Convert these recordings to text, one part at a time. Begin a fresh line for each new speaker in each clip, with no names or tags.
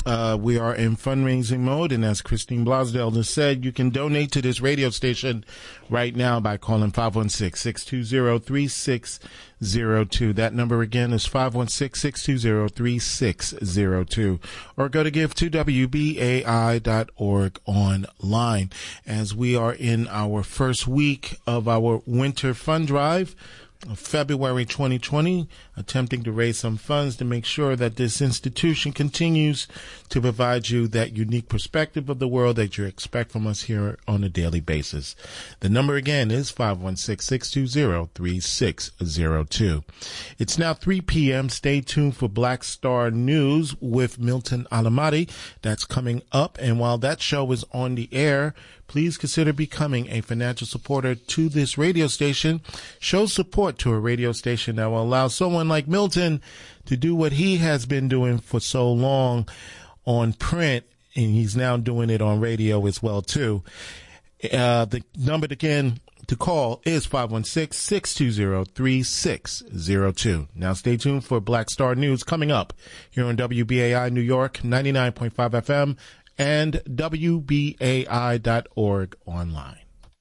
We are in fundraising mode, and as Christine Blosdell has said, you can donate to this radio station right now by calling 516-620-3602. That number again is 516-620-3602. Or go to give2wbai.org online. As we are in our first week of our winter fund drive, February 2020, attempting to raise some funds to make sure that this institution continues to provide you that unique perspective of the world that you expect from us here on a daily basis. The number again is 516-620-3602. It's now 3 p.m. Stay tuned for Black Star News with Milton Alamati. That's coming up, and while that show is on the air, please consider becoming a financial supporter to this radio station. Show support to a radio station that will allow someone like Milton to do what he has been doing for so long on print, and he's now doing it on radio as well, too. The number again to call is 516-620-3602. Now stay tuned for Black Star News coming up here on WBAI New York, 99.5 FM, and WBAI.org online.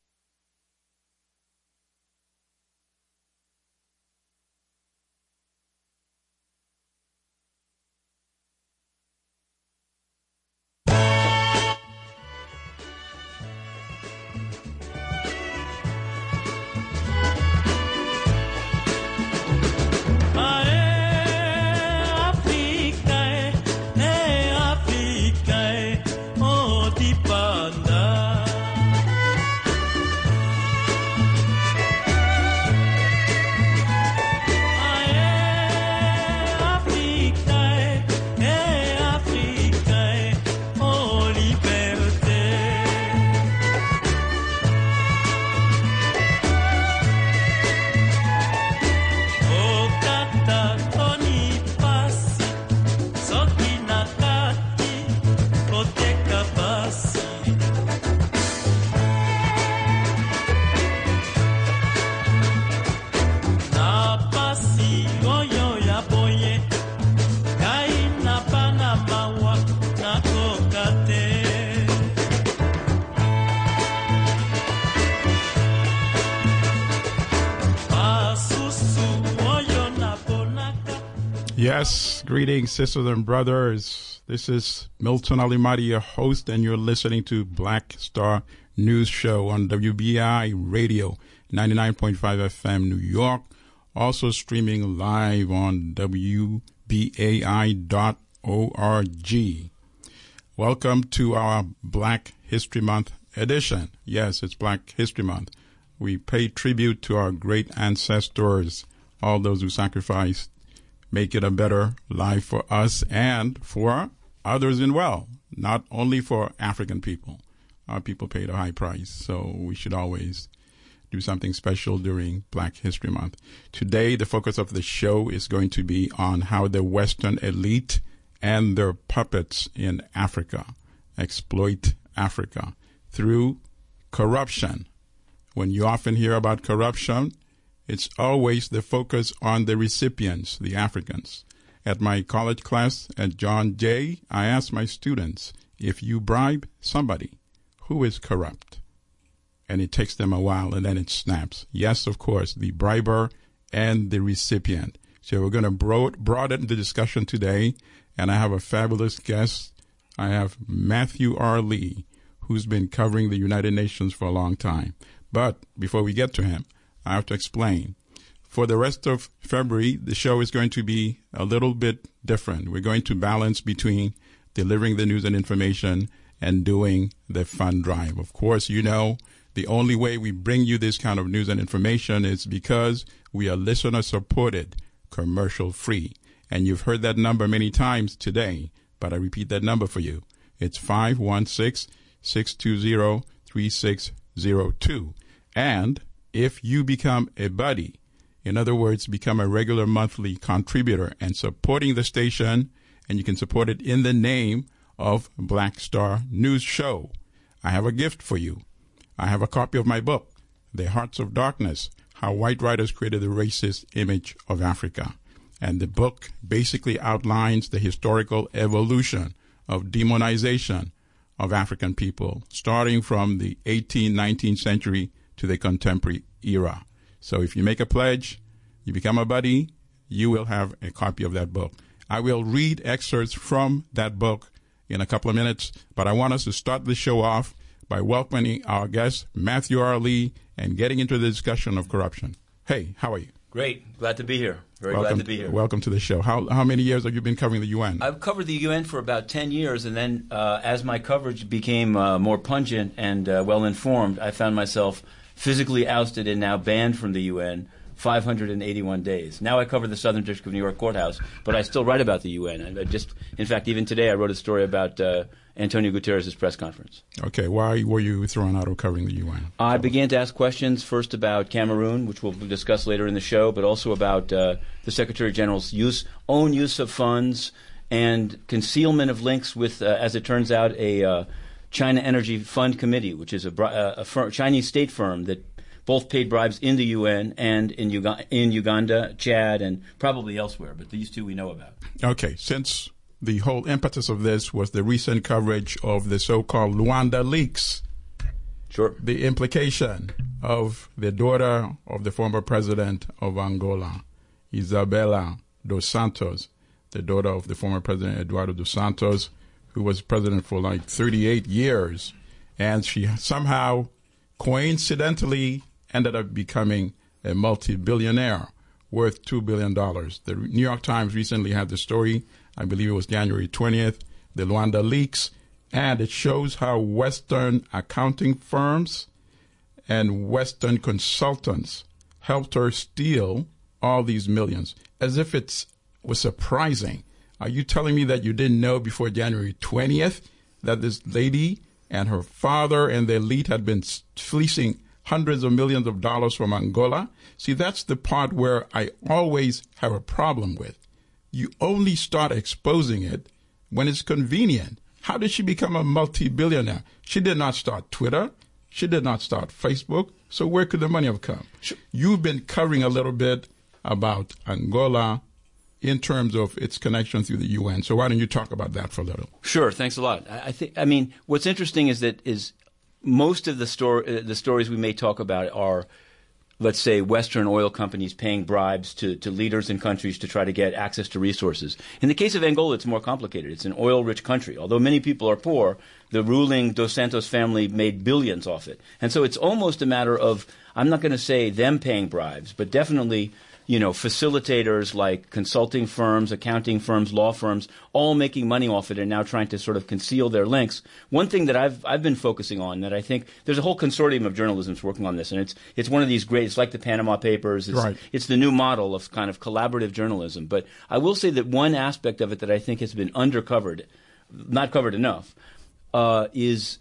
Yes, greetings, sisters and brothers. This is Milton Alimadi, your host, and you're listening to Black Star News Show on WBI Radio, 99.5 FM, New York. Also streaming live on WBAI.org. Welcome to our Black History Month edition. Yes, it's Black History Month. We pay tribute to our great ancestors, all those who sacrificed, make it a better life for us and for others as well, not only for African people. Our people paid a high price, so we should always do something special during Black History Month. Today, the focus of the show is going to be on how the Western elite and their puppets in Africa exploit Africa through corruption. When you often hear about corruption, it's always the focus on the recipients, the Africans. At my college class at John Jay, I asked my students, if you bribe somebody, who is corrupt? And it takes them a while, and then it snaps. Yes, of course, the briber and the recipient. So we're going to broaden the discussion today, and I have a fabulous guest. I have Matthew R. Lee, who's been covering the United Nations for a long time. But before we get to him, I have to explain. For the rest of February, the show is going to be a little bit different. We're going to balance between delivering the news and information and doing the fund drive. Of course, you know, the only way we bring you this kind of news and information is because we are listener-supported, commercial-free. And you've heard that number many times today, but I repeat that number for you. It's 516-620-3602. And if you become a buddy, in other words, become a regular monthly contributor and supporting the station, and you can support it in the name of Black Star News Show, I have a gift for you. I have a copy of my book, The Hearts of Darkness, How White Writers Created the Racist Image of Africa. And the book basically outlines the historical evolution of demonization of African people, starting from the 18th, 19th century to the contemporary era. So if you make a pledge, you become a buddy, you will have a copy of that book. I will read excerpts from that book in a couple of minutes, but I want us to start the show off by welcoming our guest, Matthew R. Lee, and getting into the discussion of corruption. Hey, how are you?
Great. Glad to be here. Glad to be here.
Welcome to the show. How many years have you been covering the UN?
I've covered the UN for about 10 years, and then as my coverage became more pungent and well-informed, I found myself physically ousted and now banned from the UN 581 days. Now I cover the Southern District of New York courthouse, but I still write about the UN. In fact, even today I wrote a story about Antonio Guterres' press conference.
Okay, why were you thrown out of covering the UN?
I began to ask questions first about Cameroon, which we'll discuss later in the show, but also about the Secretary General's own use of funds and concealment of links with, as it turns out, a China Energy Fund Committee, which is a Chinese state firm that both paid bribes in the UN and in Uganda, Chad, and probably elsewhere, but these two we know about.
Okay, since the whole impetus of this was the recent coverage of the so-called Luanda leaks.
Sure.
The implication of the daughter of the former president of Angola, Isabella dos Santos, the daughter of the former president Eduardo dos Santos, who was president for like 38 years, and she somehow coincidentally ended up becoming a multi-billionaire worth $2 billion. The New York Times recently had the story, I believe it was January 20th, the Luanda leaks, and it shows how Western accounting firms and Western consultants helped her steal all these millions, as if it was surprising. Are you telling me that you didn't know before January 20th that this lady and her father and the elite had been fleecing hundreds of millions of dollars from Angola? See, that's the part where I always have a problem with. You only start exposing it when it's convenient. How did she become a multi-billionaire? She did not start Twitter. She did not start Facebook. So where could the money have come? Sure. You've been covering a little bit about Angola in terms of its connection through the UN. So why don't you talk about that for a little?
Sure. Thanks a lot. I mean, what's interesting is most of the stories we may talk about are, let's say, Western oil companies paying bribes to leaders in countries to try to get access to resources. In the case of Angola, it's more complicated. It's an oil-rich country. Although many people are poor, the ruling Dos Santos family made billions off it. And so it's almost a matter of, I'm not going to say them paying bribes, but definitely, facilitators like consulting firms, accounting firms, law firms, all making money off it and now trying to sort of conceal their links. One thing that I've been focusing on that I think there's a whole consortium of journalism working on this, and it's one of these great, it's like the Panama Papers. It's the new model of kind of collaborative journalism. But I will say that one aspect of it that I think has been undercovered, not covered enough, is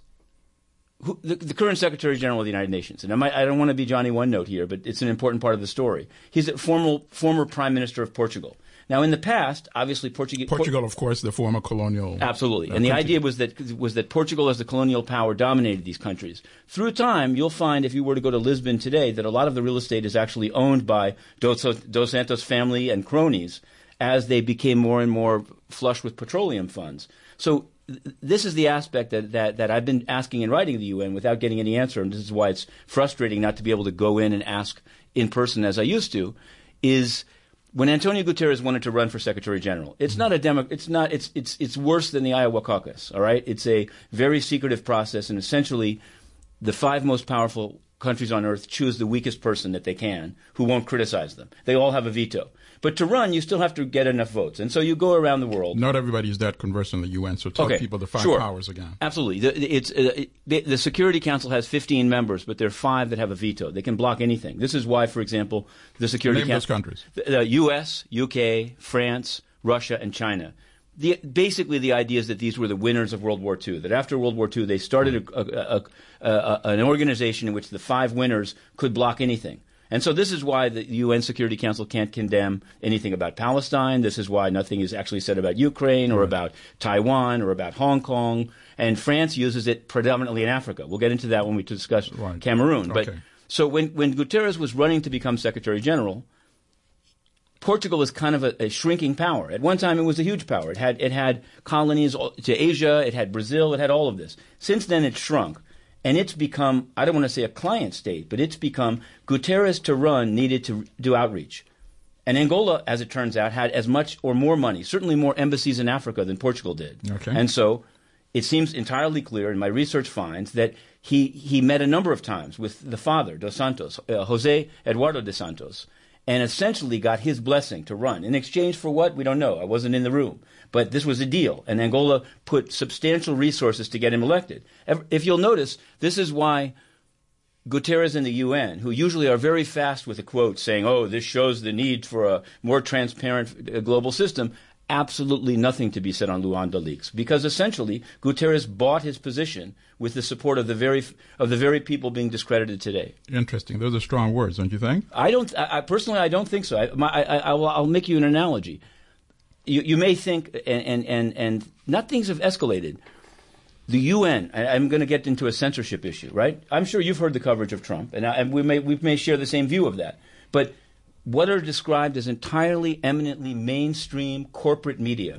the current Secretary General of the United Nations, and I don't want to be Johnny One Note here, but it's an important part of the story. He's a former Prime Minister of Portugal. Now, in the past, obviously,
Portugal, of course, the former colonial.
Absolutely, and the idea was that Portugal, as the colonial power, dominated these countries. Through time, you'll find, if you were to go to Lisbon today, that a lot of the real estate is actually owned by Dos Santos family and cronies as they became more and more flush with petroleum funds. So this is the aspect that I've been asking and writing to the UN without getting any answer, and this is why it's frustrating not to be able to go in and ask in person as I used to, is when Antonio Guterres wanted to run for Secretary General. It's not it's worse than the Iowa caucus, all right? It's a very secretive process, and essentially the 5 most powerful countries on earth choose the weakest person that they can who won't criticize them. They all have a veto. But to run, you still have to get enough votes. And so you go around the world.
Not everybody is that conversant in the UN, so tell people the 5 powers again.
Absolutely. The Security Council has 15 members, but there are 5 that have a veto. They can block anything. This is why, for example, the Security Council...
Name those countries.
The U.S., UK, France, Russia, and China. Basically, the idea is that these were the winners of World War II, that after World War II, they started an organization in which the 5 winners could block anything. And so this is why the UN Security Council can't condemn anything about Palestine. This is why nothing is actually said about Ukraine or about Taiwan or about Hong Kong. And France uses it predominantly in Africa. We'll get into that when we discuss Cameroon. But so when Guterres was running to become Secretary General, Portugal is kind of a shrinking power. At one time, it was a huge power. It had colonies to Asia. It had Brazil. It had all of this. Since then, it's shrunk. And it's become, I don't want to say a client state, but it's become Guterres to run needed to do outreach. And Angola, as it turns out, had as much or more money, certainly more embassies in Africa than Portugal did.
Okay.
And so it seems entirely clear, and my research finds, that he met a number of times with the father, Dos Santos, Jose Eduardo dos Santos, and essentially got his blessing to run. In exchange for what? We don't know. I wasn't in the room. But this was a deal, and Angola put substantial resources to get him elected. If you'll notice, this is why Guterres and the UN, who usually are very fast with a quote saying, oh, this shows the need for a more transparent global system, absolutely nothing to be said on Luanda leaks, because essentially Guterres bought his position with the support of the very people being discredited today.
Interesting. Those are strong words, don't you think?
Personally, I don't think so. I'll make you an analogy. You may think, and not things have escalated. The UN, I'm going to get into a censorship issue, right? I'm sure you've heard the coverage of Trump, and we may share the same view of that. But what are described as entirely, eminently mainstream corporate media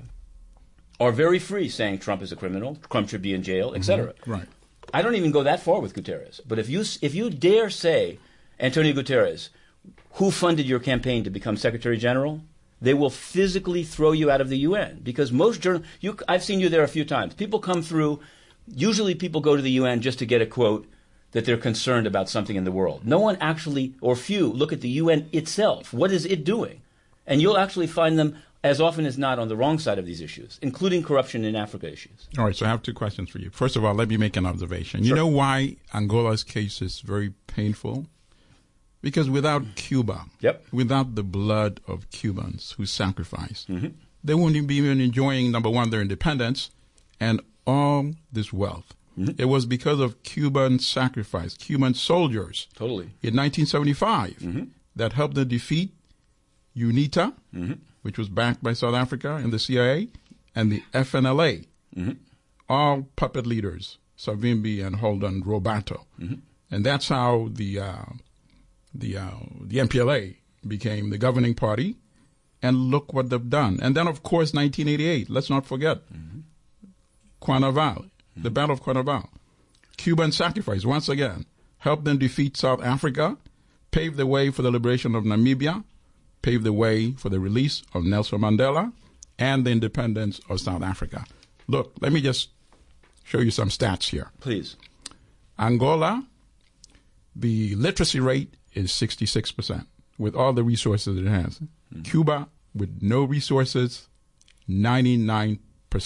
are very free saying Trump is a criminal, Trump should be in jail, etc.
Right.
I don't even go that far with Guterres. But if you dare say, Antonio Guterres, who funded your campaign to become Secretary General, they will physically throw you out of the UN, because most I've seen you there a few times. People come through. Usually, people go to the UN just to get a quote that they're concerned about something in the world. No one actually, or few, look at the UN itself. What is it doing? And you'll actually find them, as often as not, on the wrong side of these issues, including corruption in Africa issues.
All right, so I have two questions for you. First of all, let me make an observation.
Sure.
You know why Angola's case is very painful? Because without Cuba, without the blood of Cubans who sacrificed, they wouldn't be even enjoying, number one, their independence and all this wealth. It was because of Cuban sacrifice, Cuban soldiers in 1975 that helped them defeat UNITA, which was backed by South Africa and the CIA, and the FNLA, all puppet leaders, Savimbi and Holden Robato. And that's how the MPLA became the governing party, and look what they've done. And then, of course, 1988, let's not forget, Cuanavalle, the Battle of Cuanavalle. Cuban sacrifice, once again, helped them defeat South Africa, paved the way for the liberation of Namibia, paved the way for the release of Nelson Mandela, and the independence of South Africa. Look, let me just show you some stats here.
Please.
Angola, the literacy rate is 66%, with all the resources it has. Cuba, with no resources, 99%.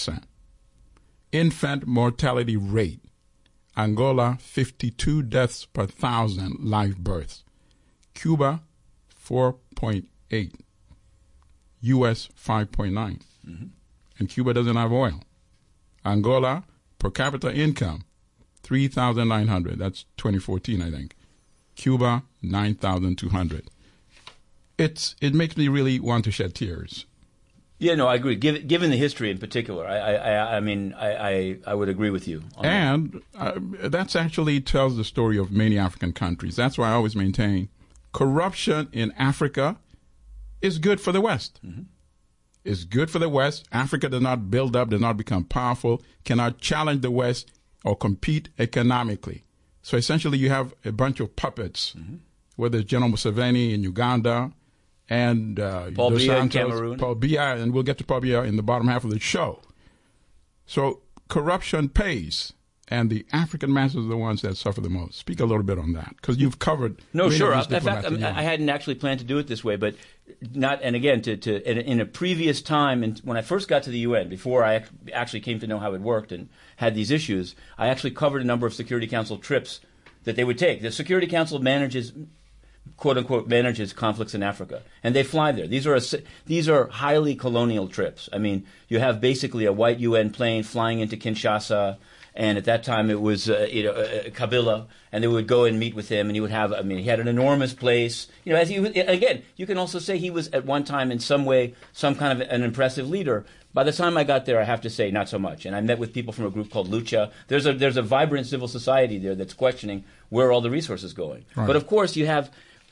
Infant mortality rate, Angola, 52 deaths per 1,000 live births. Cuba, 4.8. U.S., 5.9. And Cuba doesn't have oil. Angola, per capita income, 3,900. That's 2014, I think. Cuba, 9,200. It makes me really want to shed tears.
Yeah, no, I agree. Given the history in particular, I mean, I would agree with you.
And that's actually tells the story of many African countries. That's why I always maintain corruption in Africa is good for the West. It's good for the West. Africa does not build up, does not become powerful, cannot challenge the West or compete economically. So essentially you have a bunch of puppets, whether it's General Museveni in Uganda and
Paul Biya in Cameroon.
Paul Biya, and we'll get to Paul Biya in the bottom half of the show. So corruption pays, and the African masses are the ones that suffer the most. Speak a little bit on that, because you've covered.
No, sure. In fact, I hadn't actually planned to do it this way, but not. And again, in a previous time, and when I first got to the UN, before I actually came to know how it worked and had these issues, I actually covered a number of Security Council trips that they would take. The Security Council manages, quote unquote, manages conflicts in Africa, and they fly there. These are highly colonial trips. I mean, you have basically a white UN plane flying into Kinshasa. And at that time, it was Kabila, and they would go and meet with him, and he would have. I mean, he had an enormous place. You know, again, you can also say he was at one time in some way some kind of an impressive leader. By the time I got there, I have to say not so much. And I met with people from a group called Lucha. There's a vibrant civil society there that's questioning where are all the resources going. Right. But of course, you have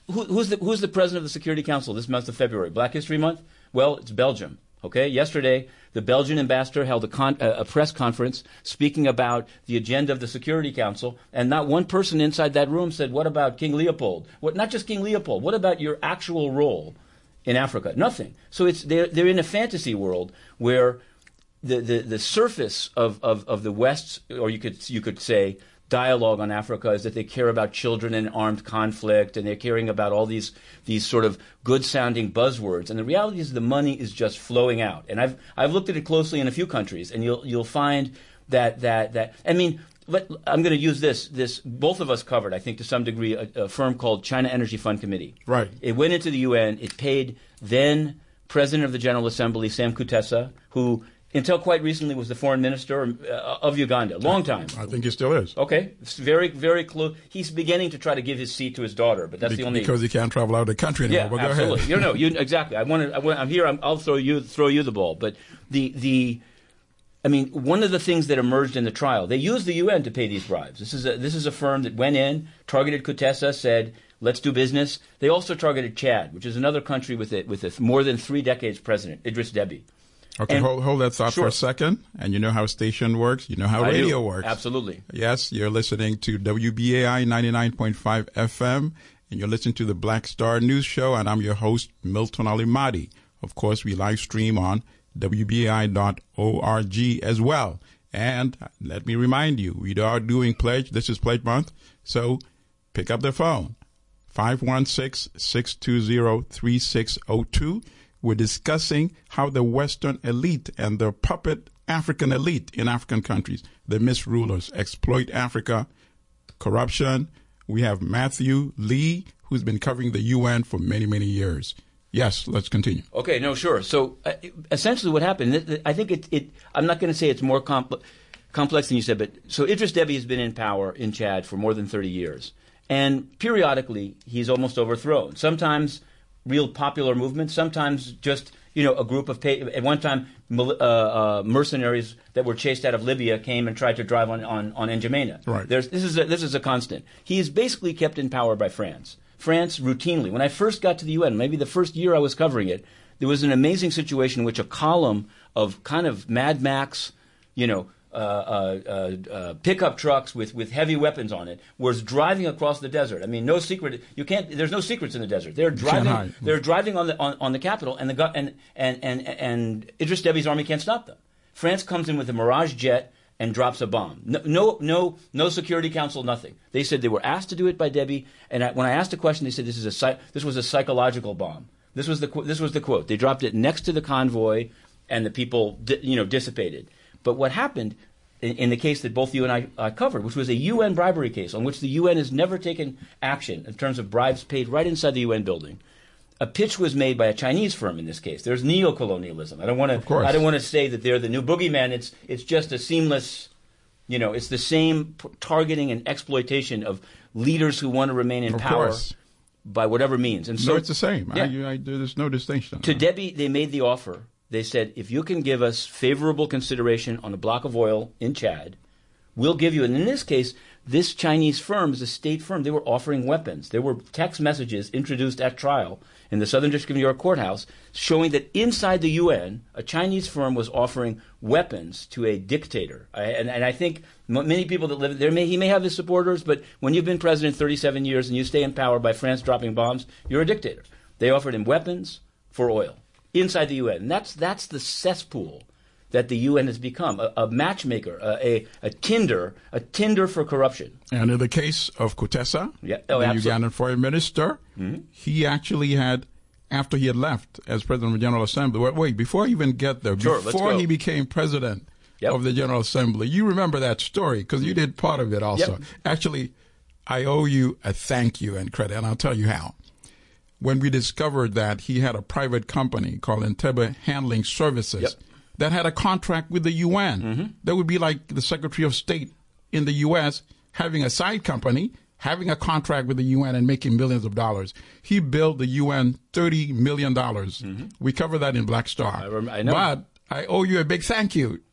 who's the president of the Security Council this month of February? Black History Month? Well, it's Belgium. Okay. Yesterday, the Belgian ambassador held a press conference speaking about the agenda of the Security Council, and not one person inside that room said, "What about King Leopold? Not just King Leopold. What about your actual role in Africa?" Nothing. So they're in a fantasy world where the surface of the West's, or you could say, dialogue on Africa is that they care about children in armed conflict, and they're caring about all these sort of good-sounding buzzwords. And the reality is the money is just flowing out. And I've looked at it closely in a few countries, and you'll find that I mean, I'm going to use this. Both of us covered, I think, to some degree, a firm called China Energy Fund Committee.
Right.
It went into the UN. It paid then President of the General Assembly, Sam Kutesa, who until quite recently was the foreign minister of Uganda. Long time.
I think he still is.
Okay. It's very, very close. He's beginning to try to give his seat to his daughter, but that's the only...
Because he can't travel out of the country anymore.
Yeah,
but go
absolutely.
ahead.
Exactly. I'm here. I'll throw you the ball. But I mean, one of the things that emerged in the trial, they used the UN to pay these bribes. This is a firm that went in, targeted Kutesa, said, let's do business. They also targeted Chad, which is another country with a more than 3 decades president, Idris Deby.
Okay, hold that thought for a second. And you know how station works. You know how radio works.
Absolutely.
Yes, you're listening to WBAI 99.5 FM, and you're listening to the Black Star News Show, and I'm your host, Milton Alimadi. Of course, we live stream on WBAI.org as well. And let me remind you, we are doing Pledge. This is Pledge Month. So pick up the phone, 516-620-3602. We're discussing how the Western elite and the puppet African elite in African countries, the misrulers, exploit Africa, corruption. We have Matthew Lee, who's been covering the UN for many, many years. Yes, let's continue.
Okay, no, sure. So essentially what happened, I think I'm not going to say it's more complex than you said, but so Idris Deby has been in power in Chad for more than 30 years. And periodically, he's almost overthrown. Sometimes real popular movements, sometimes just, a group of, at one time, mercenaries that were chased out of Libya came and tried to drive on N'Djamena.
Right.
This is a constant. He is basically kept in power by France. France routinely. When I first got to the UN, maybe the first year I was covering it, there was an amazing situation in which a column of kind of Mad Max, pickup trucks with heavy weapons on it was driving across the desert. I mean, no secret. There's no secrets in the desert. They're driving. They're driving on the capital, and Idris Deby's army can't stop them. France comes in with a Mirage jet and drops a bomb. No Security Council, nothing. They said they were asked to do it by Deby, and when I asked a question, they said this was a psychological bomb. This was the quote. They dropped it next to the convoy, and the people dissipated. But what happened in the case that both you and I covered, which was a UN bribery case on which the UN has never taken action in terms of bribes paid right inside the UN building, a pitch was made by a Chinese firm in this case. There's neo-colonialism. I don't want to say that they're the new boogeyman. It's just a seamless, it's the same targeting and exploitation of leaders who want to remain in power by whatever means. And so
it's the same. Yeah. There's no distinction.
To Deby, they made the offer. They said, if you can give us favorable consideration on a block of oil in Chad, we'll give you. And in this case, this Chinese firm is a state firm. They were offering weapons. There were text messages introduced at trial in the Southern District of New York courthouse showing that inside the UN, a Chinese firm was offering weapons to a dictator. And I think many people that live there, he may have his supporters, but when you've been president 37 years and you stay in power by France dropping bombs, you're a dictator. They offered him weapons for oil inside the UN. And that's the cesspool that the UN has become, a matchmaker, a Tinder for corruption.
And in the case of Kutesa, the Ugandan foreign minister, he actually had, after he had left as president of the General Assembly, before I even get there, before he became president of the General Assembly, you remember that story because you did part of it also.
Yep.
Actually, I owe you a thank you and credit, and I'll tell you how. When we discovered that he had a private company called Entebbe Handling Services that had a contract with the UN, that would be like the Secretary of State in the U.S. having a side company, having a contract with the UN and making millions of dollars. He billed the UN $30 million. We cover that in Black Star.
I know.
But I owe you a big thank you.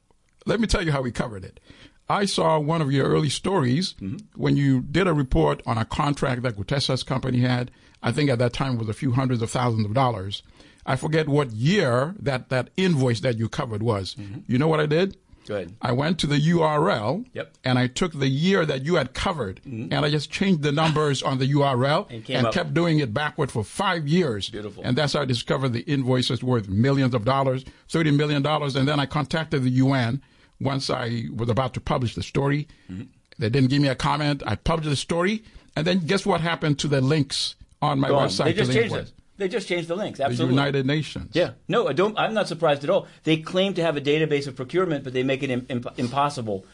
let me tell you how we covered it. I saw one of your early stories when you did a report on a contract that Kutessa's company had. I think at that time it was a few hundreds of thousands of dollars. I forget what year that invoice that you covered was. You know what I did?
Go ahead.
I went to the URL
Yep.
and I took the year that you had covered and I just changed the numbers on the URL and kept doing it backward for 5 years.
Beautiful.
And that's how I discovered the invoices worth millions of dollars, $30 million. And then I contacted the UN once I was about to publish the story. They didn't give me a comment. I published the story. And then guess what happened to the links on my website?
They just changed it. They just changed the links. Absolutely.
The United Nations.
Yeah. No, I'm not surprised at all. They claim to have a database of procurement, but they make it impossible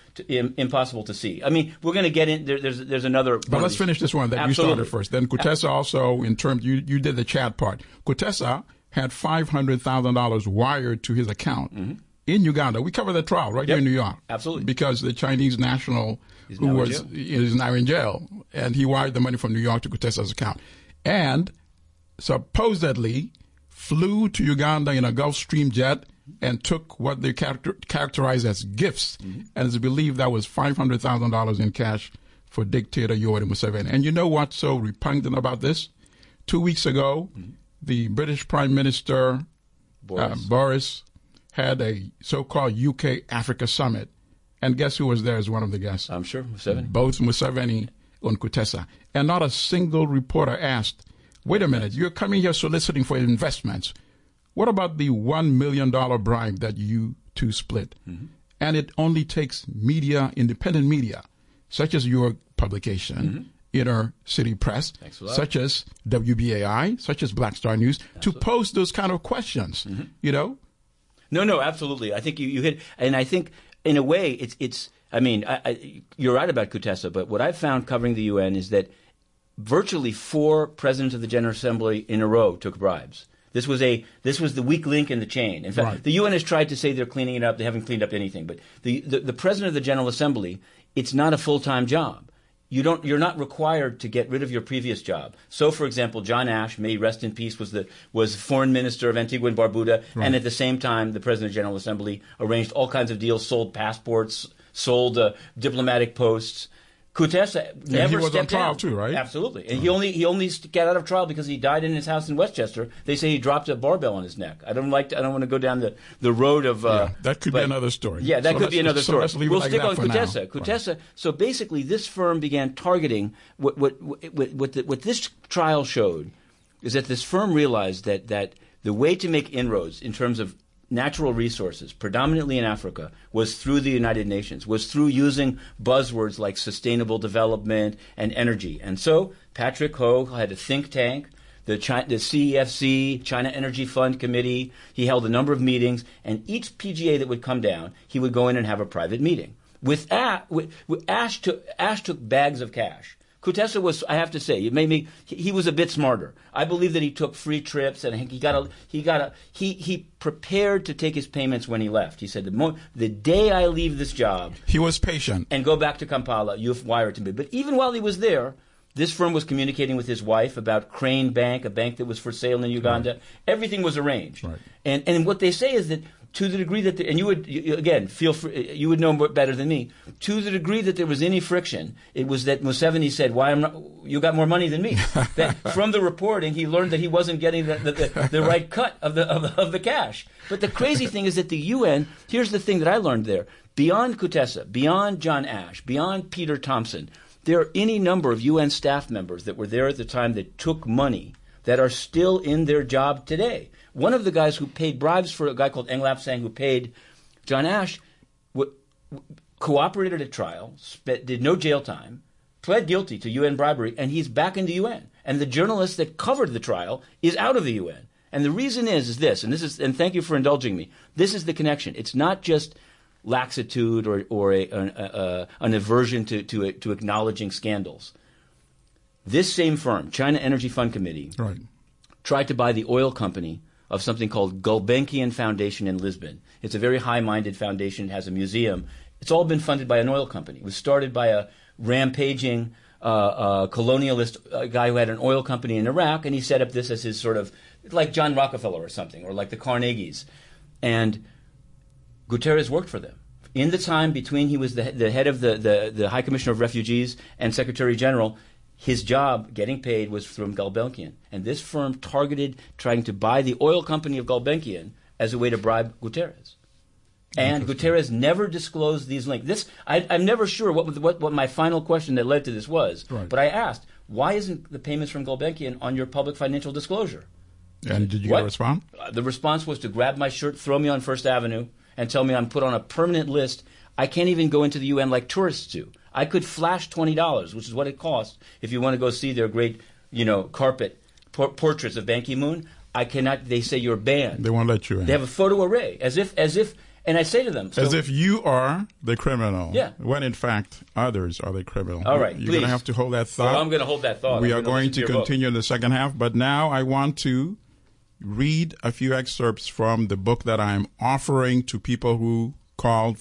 to see. I mean, we're going to get in. There's another.
But let's finish this one that you started first. Then Kutessa also, in terms, you did the chat part. Kutessa had $500,000 wired to his account in Uganda. We covered the trial right here in New York.
Absolutely.
Because the Chinese national is now in jail, and he wired the money from New York to Kutessa's account. And supposedly flew to Uganda in a Gulfstream jet and took what they characterized as gifts. And it's believed that was $500,000 in cash for dictator Yoweri Museveni. And you know what's so repugnant about this? 2 weeks ago, the British Prime Minister, Boris, had a so-called UK Africa Summit. And guess who was there as one of the guests?
I'm sure, Museveni.
Both Museveni and Kutessa. And not a single reporter asked, wait a minute, you're coming here soliciting for investments. What about the $1 million bribe that you two split? And it only takes media, independent media, such as your publication, Inner City Press, such as WBAI, such as Black Star News, to post those kind of questions, you know?
No, absolutely. I think you hit, and I think in a way it's I mean, you're right about Kutessa, but what I've found covering the UN is that virtually 4 presidents of the General Assembly in a row took bribes. This was the weak link in the chain. In fact, the UN has tried to say they're cleaning it up. They haven't cleaned up anything. But the president of the General Assembly, it's not a full-time job. You're not required to get rid of your previous job. So, for example, John Ash, may he rest in peace, was foreign minister of Antigua and Barbuda, and at the same time, the president of the General Assembly arranged all kinds of deals, sold passports, sold diplomatic posts. Kutessa never
he was
stepped
on trial
down.
too, right?
Absolutely, and he only got out of trial because he died in his house in Westchester. They say he dropped a barbell on his neck. I don't want to go down the road of.
That could be another story.
Yeah, that could be another story. We'll stick on Kutessa.
Kutessa.
Right. So basically, this firm began targeting what this trial showed is that this firm realized that the way to make inroads in terms of natural resources, predominantly in Africa, was through the United Nations, was through using buzzwords like sustainable development and energy. And so Patrick Ho had a think tank, the CEFC, China Energy Fund Committee. He held a number of meetings, and each PGA that would come down, he would go in and have a private meeting. Ash took bags of cash. Kutessa was, I have to say, he was a bit smarter. I believe that he took free trips and he prepared to take his payments when he left. He said, the day I leave this job,
he was patient
and go back to Kampala, you've wired to me. But even while he was there, this firm was communicating with his wife about Crane Bank, a bank that was for sale in Uganda. Right. Everything was arranged.
Right.
And what they say is that to the degree that, and you would know better than me, to the degree that there was any friction, it was that Museveni said, you got more money than me. That from the reporting, he learned that he wasn't getting the right cut of the cash. But the crazy thing is that the UN, here's the thing that I learned there, beyond Kutessa, beyond John Ash, beyond Peter Thompson, there are any number of UN staff members that were there at the time that took money that are still in their job today. One of the guys who paid bribes for a guy called Eng Lap Sang, who paid John Ash, cooperated at trial, did no jail time, pled guilty to UN bribery, and he's back in the UN. And the journalist that covered the trial is out of the UN. And the reason is this, and thank you for indulging me, this is the connection. It's not just laxitude or an aversion to acknowledging scandals. This same firm, China Energy Fund Committee, tried to buy the oil company of something called Gulbenkian Foundation in Lisbon. It's a very high-minded foundation. It has a museum. It's all been funded by an oil company. It was started by a rampaging colonialist guy who had an oil company in Iraq, and he set up this as his sort of, like John Rockefeller or something, or like the Carnegies. And Guterres worked for them. in the time between he was the head of the High Commissioner of Refugees and Secretary General, his job, getting paid, was from Gulbenkian. And this firm targeted trying to buy the oil company of Gulbenkian as a way to bribe Guterres. And Guterres never disclosed these links. I'm never sure what my final question that led to this was.
Right.
But I asked, why isn't the payments from Gulbenkian on your public financial disclosure?
And did you get a response?
The response was to grab my shirt, throw me on First Avenue, and tell me I'm put on a permanent list. I can't even go into the UN like tourists do. I could flash $20, which is what it costs if you want to go see their great, carpet portraits of Ban Ki-moon. I cannot. They say you're banned.
They won't let you in.
They have a photo array, as if. And I say to them,
as if you are the criminal.
Yeah.
When in fact others are the criminal.
All right.
You're going to have to hold that thought.
Well, I'm going to hold that thought.
We are going to continue in the second half, but now I want to read a few excerpts from the book that I'm offering to people who called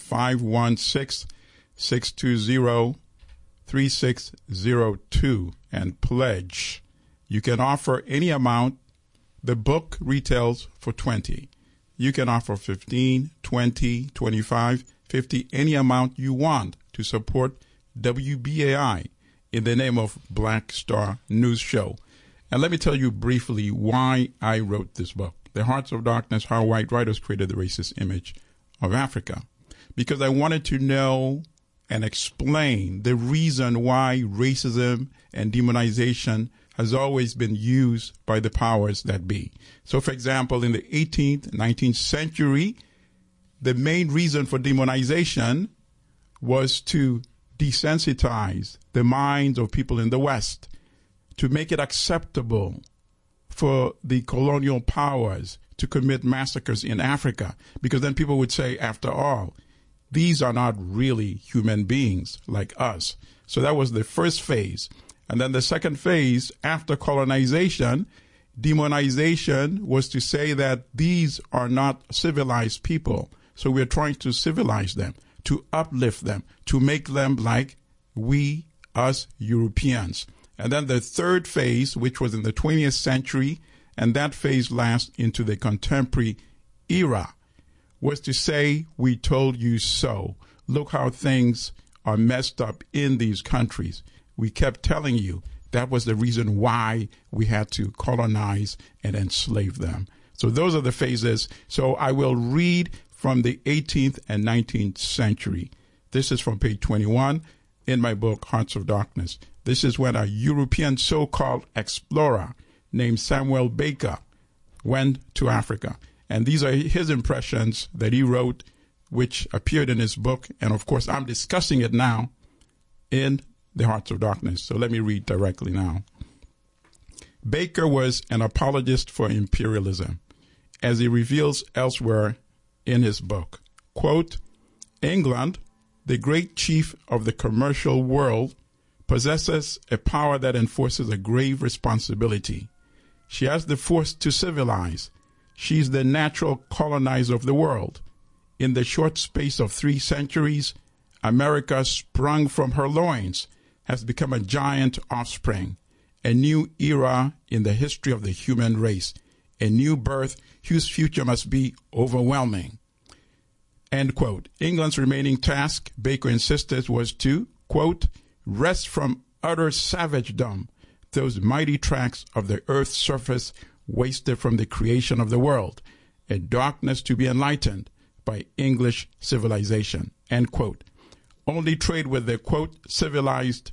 516-620-3602 and pledge. You can offer any amount. The book retails for $20. You can offer 15, 20, 25, 50, any amount you want to support WBAI in the name of Black Star News Show. And let me tell you briefly why I wrote this book, The Hearts of Darkness, How White Writers Created the Racist Image of Africa. Because I wanted to know and explain the reason why racism and demonization has always been used by the powers that be. So, for example, in the 18th, 19th century, the main reason for demonization was to desensitize the minds of people in the West, to make it acceptable for the colonial powers to commit massacres in Africa, because then people would say, after all, these are not really human beings like us. So that was the first phase. And then the second phase, after colonization, demonization was to say that these are not civilized people. So we're trying to civilize them, to uplift them, to make them like us Europeans. And then the third phase, which was in the 20th century, and that phase lasts into the contemporary era, was to say, we told you so. Look how things are messed up in these countries. We kept telling you that was the reason why we had to colonize and enslave them. So those are the phases. So I will read from the 18th and 19th century. This is from page 21 in my book, Hearts of Darkness. This is when a European so-called explorer named Samuel Baker went to Africa. And these are his impressions that he wrote, which appeared in his book. And of course, I'm discussing it now in The Hearts of Darkness. So let me read directly now. Baker was an apologist for imperialism, as he reveals elsewhere in his book. Quote, England, the great chief of the commercial world, possesses a power that enforces a grave responsibility. She has the force to civilize. She is the natural colonizer of the world. In the short space of 3 centuries, America, sprung from her loins, has become a giant offspring, a new era in the history of the human race, a new birth whose future must be overwhelming. End quote. England's remaining task, Baker insisted, was to, quote, wrest from utter savakedom those mighty tracts of the earth's surface wasted from the creation of the world, a darkness to be enlightened by English civilization, end quote. Only trade with the, quote, civilized,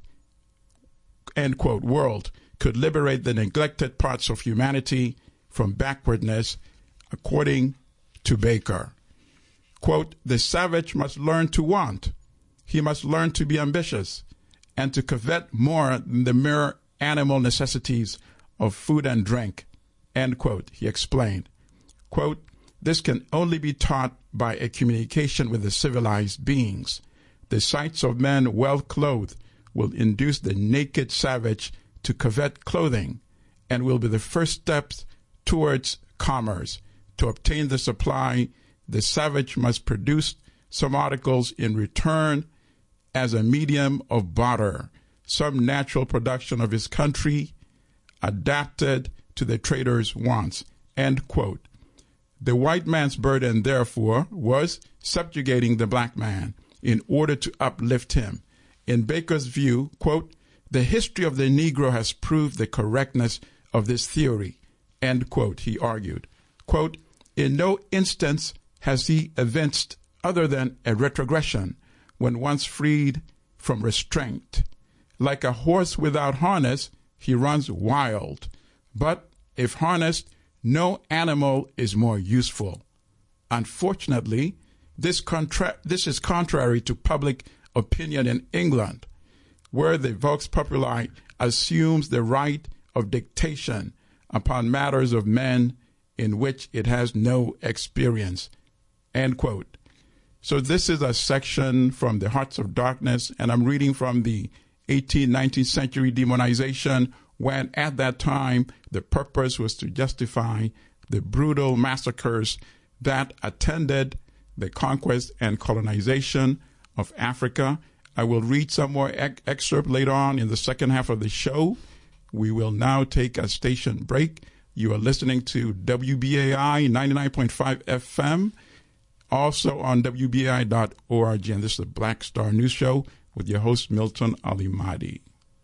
end quote, world could liberate the neglected parts of humanity from backwardness, according to Baker. Quote, the savage must learn to want. He must learn to be ambitious and to covet more than the mere animal necessities of food and drink, end quote, he explained. Quote, this can only be taught by a communication with the civilized beings. The sights of men well clothed will induce the naked savage to covet clothing and will be the first steps towards commerce. To obtain the supply, the savage must produce some articles in return as a medium of barter, some natural production of his country adapted to the trader's wants, end quote. The white man's burden, therefore, was subjugating the black man in order to uplift him. In Baker's view, quote, the history of the Negro has proved the correctness of this theory, end quote, he argued. Quote, in no instance has he evinced other than a retrogression when once freed from restraint. Like a horse without harness, he runs wild. But if harnessed, no animal is more useful. Unfortunately, this is contrary to public opinion in England, where the vox populi assumes the right of dictation upon matters of men in which it has no experience, end quote. So this is a section from the Hearts of Darkness, and I'm reading from the 18th, 19th century demonization, when at that time the purpose was to justify the brutal massacres that attended the conquest and colonization of Africa. I will read some more excerpt later on in the second half of the show. We will now take a station break. You are listening to WBAI 99.5 FM, also on WBAI.org. And this is the Black Star News Show with your host, Milton Ali-Mahdi.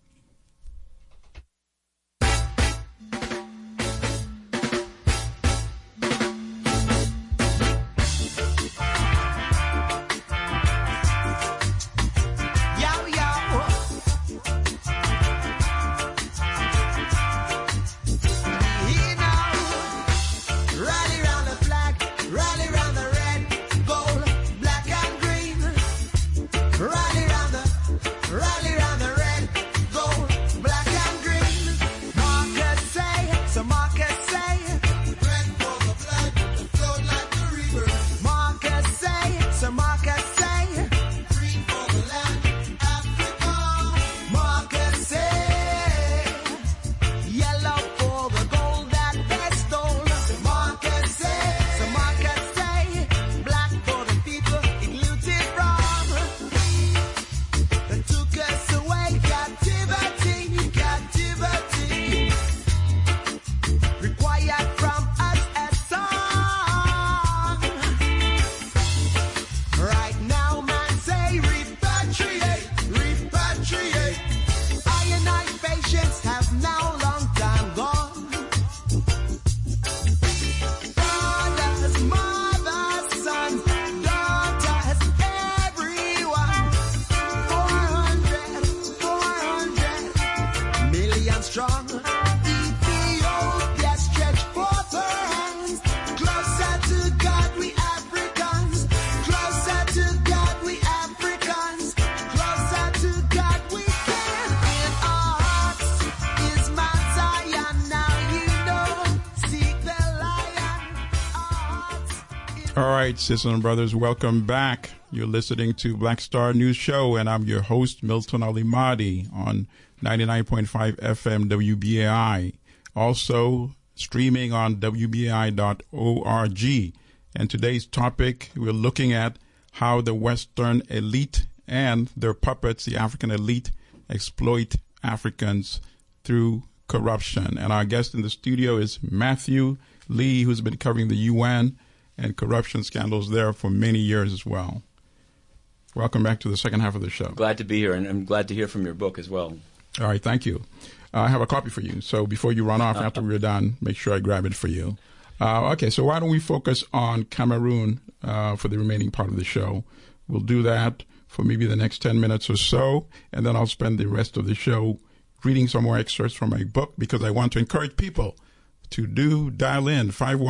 All right, sisters and brothers, welcome back. You're listening to Black Star News Show, and I'm your host, Milton Ali-Mahdi, on 99.5 FM WBAI. Also streaming on WBAI.org. And today's topic, we're looking at how the Western elite and their puppets, the African elite, exploit Africans through corruption. And our guest in the studio is Matthew Lee, who's been covering the UN and corruption scandals there for many years as well. Welcome back to the second half of the show.
Glad to be here, and I'm glad to hear from your book as well.
All right, thank you. I have a copy for you. So before you run off, after we're done, make sure I grab it for you. Okay, so why don't we focus on Cameroon for the remaining part of the show? We'll do that for maybe the next 10 minutes or so, and then I'll spend the rest of the show reading some more excerpts from my book, because I want to encourage people to dial in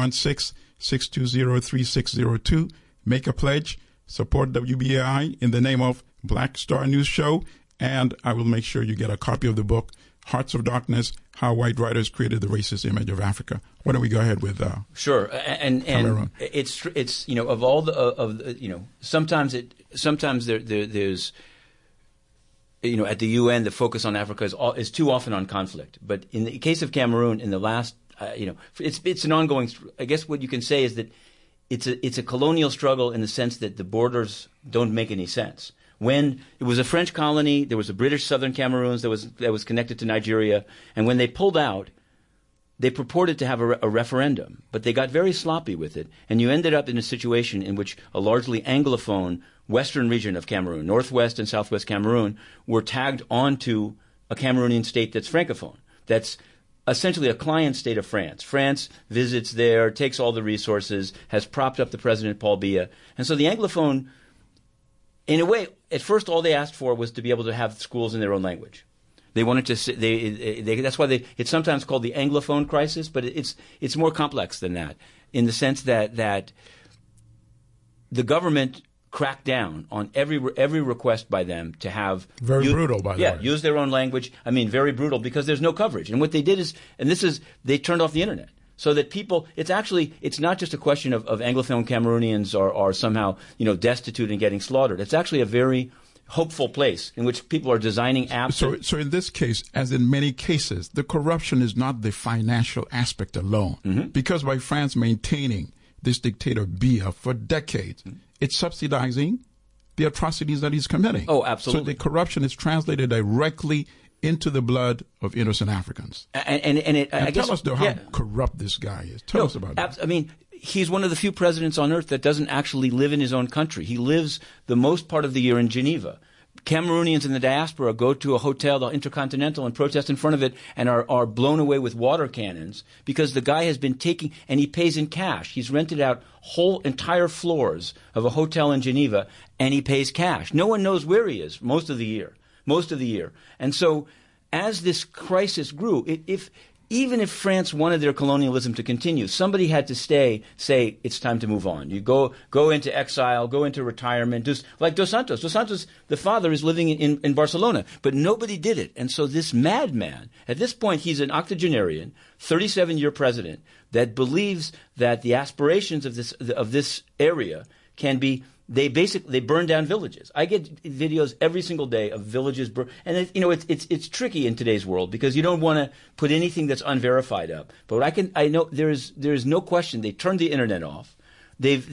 516-620-3602, make a pledge, support WBAI in the name of Black Star News Show, and I will make sure you get a copy of the book, Hearts of Darkness, How White Writers Created the Racist Image of Africa. Why don't we go ahead with
sure, and it's you know, of all the you know, sometimes there's, you know, at the UN the focus on Africa is too often on conflict, but in the case of Cameroon, in the last you know, it's an ongoing. I guess what you can say is that it's a colonial struggle in the sense that the borders don't make any sense. When it was a French colony, there was a British Southern Cameroon that was connected to Nigeria, and when they pulled out, they purported to have a referendum, but they got very sloppy with it, and you ended up in a situation in which a largely Anglophone western region of Cameroon, northwest and southwest Cameroon, were tagged onto a Cameroonian state that's francophone. That's essentially a client state of France. France visits there, takes all the resources, has propped up the president, Paul Biya. And so the Anglophone, in a way, at first all they asked for was to be able to have schools in their own language. They wanted to. That's why it's sometimes called the Anglophone crisis, but it's more complex than that, in the sense that the government cracked down on every request by them to have
brutal, by the way.
Use their own language. I mean, very brutal, because there's no coverage. And what they did is, they turned off the internet. So that people, it's not just a question of Anglophone Cameroonians are somehow, destitute and getting slaughtered. It's actually a very hopeful place in which people are designing apps.
So in this case, as in many cases, the corruption is not the financial aspect alone. Mm-hmm. Because by France maintaining this dictator Biya for decades, it's subsidizing the atrocities that he's committing.
Oh, absolutely.
So the corruption is translated directly into the blood of innocent Africans.
And
tell us, though, how corrupt this guy is. Tell us about that.
I mean, he's one of the few presidents on earth that doesn't actually live in his own country. He lives the most part of the year in Geneva. Cameroonians in the diaspora go to a hotel, the Intercontinental, and protest in front of it and are blown away with water cannons because the guy has been taking, and he pays in cash. He's rented out entire floors of a hotel in Geneva, and he pays cash. No one knows where he is most of the year. And so as this crisis grew, even if France wanted their colonialism to continue, somebody had to say it's time to move on. You go into exile, go into retirement, like Dos Santos. Dos Santos, the father, is living in Barcelona, but nobody did it. And so this madman, at this point, he's an octogenarian, 37-year president that believes that the aspirations of this area can be. They burn down villages. I get videos every single day of villages and it's tricky in today's world because you don't want to put anything that's unverified up. But I know there is no question they turned the internet off. You'd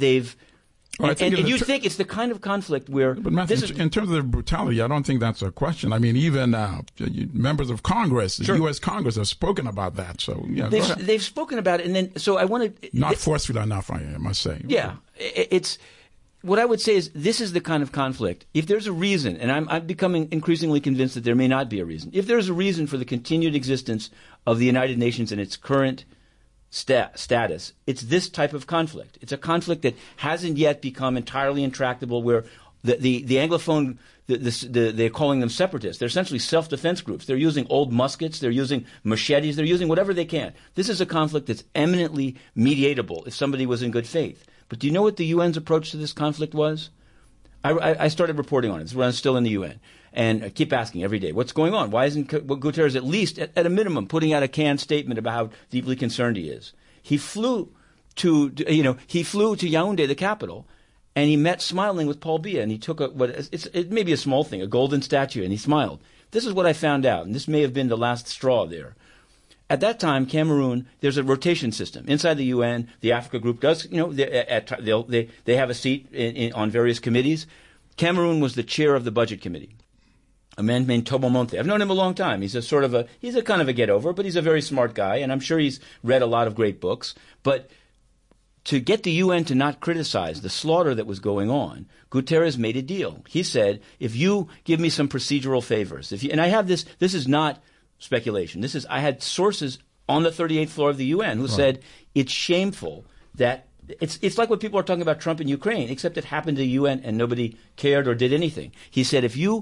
think it's the kind of conflict where.
But Matthew, in terms of the brutality, I don't think that's a question. I mean, even members of Congress, the U.S. Congress, have spoken about that. So yeah,
they've spoken about it, and then so I want to
not forcefully enough. I must say.
Yeah, it's. What I would say is this is the kind of conflict. If there's a reason, and I'm becoming increasingly convinced that there may not be a reason. If there's a reason for the continued existence of the United Nations in its current status, it's this type of conflict. It's a conflict that hasn't yet become entirely intractable where the Anglophone, they're calling them separatists. They're essentially self-defense groups. They're using old muskets. They're using machetes. They're using whatever they can. This is a conflict that's eminently mediatable if somebody was in good faith. But do you know what the UN's approach to this conflict was? I started reporting on it. This is when I was still in the UN. And I keep asking every day, what's going on? Why isn't Guterres at least, at a minimum, putting out a canned statement about how deeply concerned he is? He flew to Yaoundé, the capital, and he met smiling with Paul Biya. And he took it may be a small thing, a golden statue, and he smiled. This is what I found out, and this may have been the last straw there. At that time, Cameroon, there's a rotation system. Inside the UN, the Africa group does, they have a seat on various committees. Cameroon was the chair of the budget committee, a man named Tobo Monte. I've known him a long time. He's a kind of a get-over, but he's a very smart guy, and I'm sure he's read a lot of great books. But to get the UN to not criticize the slaughter that was going on, Guterres made a deal. He said, if you give me some procedural favors, and I have this is not speculation. I had sources on the 38th floor of the UN who said it's shameful that it's like what people are talking about Trump in Ukraine, except it happened to the UN and nobody cared or did anything. He said if you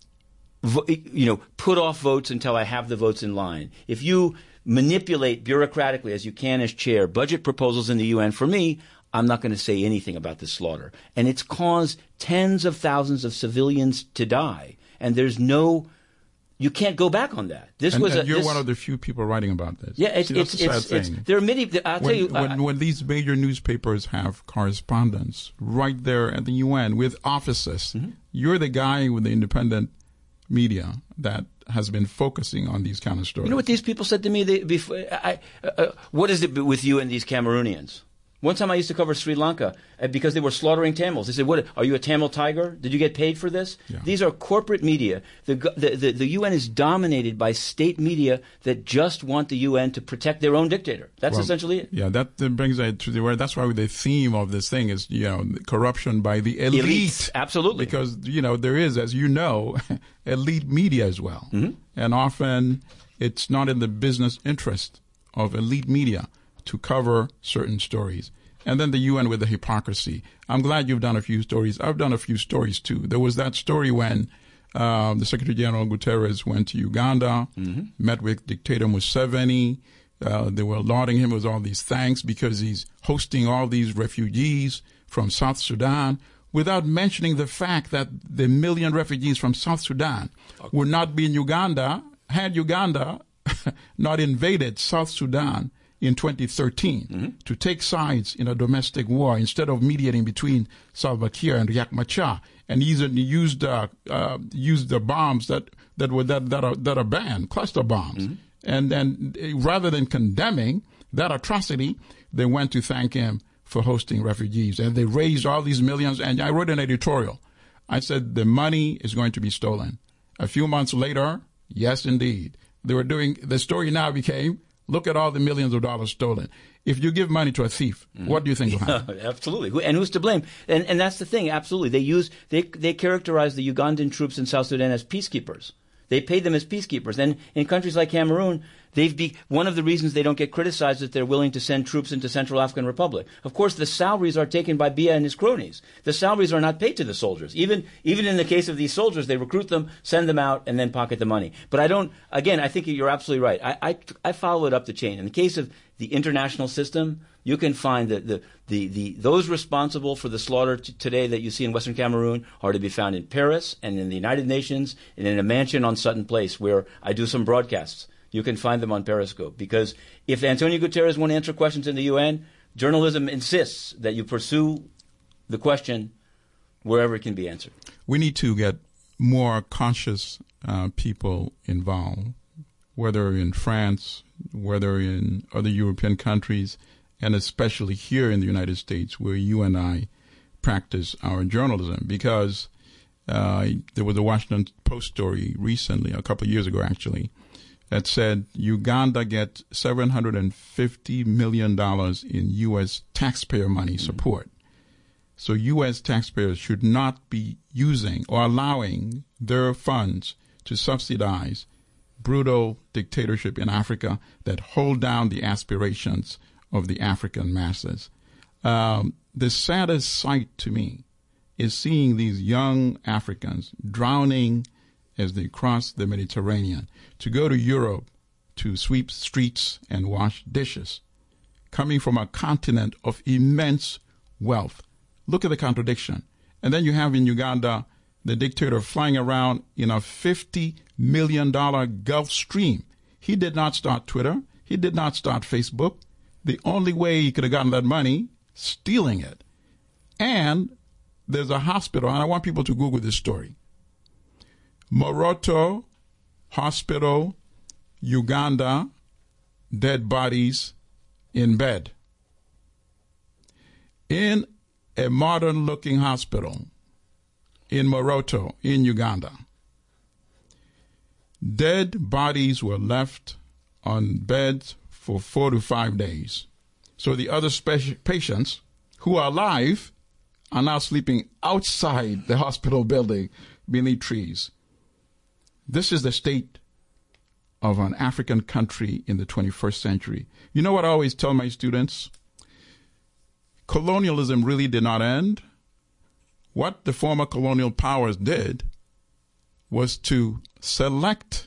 put off votes until I have the votes in line, if you manipulate bureaucratically as you can as chair budget proposals in the UN, for me, I'm not going to say anything about this slaughter. And it's caused tens of thousands of civilians to die, and you can't go back on that.
You're one of the few people writing about this.
Yeah, there are many. I'll tell you.
When these major newspapers have correspondents right there at the UN with offices, you're the guy with the independent media that has been focusing on these kind of stories.
You know what these people said to me? What is it with you and these Cameroonians? One time I used to cover Sri Lanka because they were slaughtering Tamils. They said, "What? Are you a Tamil tiger? Did you get paid for this?"
Yeah.
These are corporate media. The UN is dominated by state media that just want the UN to protect their own dictator. That's essentially it.
Yeah, that brings it to the word. That's why the theme of this thing is, corruption by the elite.
Elites, absolutely.
Because, there is, as you know, elite media as well.
Mm-hmm.
And often it's not in the business interest of elite media to cover certain stories. And then the UN with the hypocrisy. I'm glad you've done a few stories. I've done a few stories too. There was that story when the Secretary General Guterres went to Uganda, met with dictator Museveni. They were lauding him with all these thanks because he's hosting all these refugees from South Sudan, without mentioning the fact that the million refugees from South Sudan would not be in Uganda had Uganda not invaded South Sudan in 2013 to take sides in a domestic war instead of mediating between Salva Kiir and Riek Machar, and used the bombs that are banned, cluster bombs, and rather than condemning that atrocity, they went to thank him for hosting refugees, and they raised all these millions. And I wrote an editorial. I said the money is going to be stolen. A few months later, yes, indeed, they were doing. The story now became, look at all the millions of dollars stolen. If you give money to a thief, what do you think will happen?
Absolutely. And who's to blame? And that's the thing. Absolutely. They characterize the Ugandan troops in South Sudan as peacekeepers. They pay them as peacekeepers. And in countries like Cameroon, one of the reasons they don't get criticized is that they're willing to send troops into Central African Republic. Of course, the salaries are taken by Biya and his cronies. The salaries are not paid to the soldiers. Even in the case of these soldiers, they recruit them, send them out, and then pocket the money. But I think you're absolutely right. I follow it up the chain. In the case of the international system, you can find that those responsible for the slaughter today that you see in Western Cameroon are to be found in Paris and in the United Nations and in a mansion on Sutton Place where I do some broadcasts. You can find them on Periscope. Because if Antonio Guterres won't answer questions in the UN, journalism insists that you pursue the question wherever it can be answered.
We need to get more conscious people involved, whether in France, whether in other European countries, and especially here in the United States, where you and I practice our journalism. Because there was a Washington Post story recently, a couple of years ago actually, that said Uganda gets $750 million in U.S. taxpayer money support. So U.S. taxpayers should not be using or allowing their funds to subsidize brutal dictatorship in Africa that hold down the aspirations of the African masses. The saddest sight to me is seeing these young Africans drowning as they cross the Mediterranean to go to Europe to sweep streets and wash dishes, coming from a continent of immense wealth. Look at the contradiction. And then you have in Uganda the dictator flying around in a $50 million Gulf Stream. He did not start Twitter. He did not start Facebook. The only way he could have gotten that money, stealing it. And there's a hospital, and I want people to Google this story. Moroto Hospital, Uganda, dead bodies in bed. In a modern-looking hospital in Moroto, in Uganda, dead bodies were left on beds for 4 to 5 days. So the other patients who are alive are now sleeping outside the hospital building beneath trees. This is the state of an African country in the 21st century. You know what I always tell my students? Colonialism really did not end. What the former colonial powers did was to select